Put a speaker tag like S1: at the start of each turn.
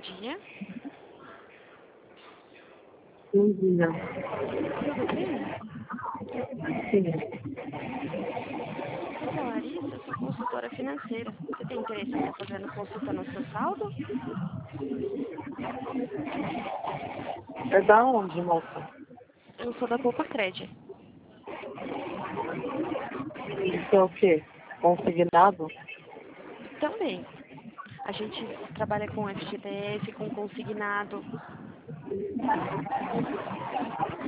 S1: dia.
S2: Bom dia.
S1: Tudo bem?
S2: Sim.
S1: Eu sou a Larissa, sou consultora financeira. Você tem interesse em estar fazendo consulta no seu saldo?
S2: É da onde, moça?
S1: Eu sou da Poupa Cred.
S2: Isso é o quê? Consignado?
S1: Também. A gente trabalha com FGTS, com consignado.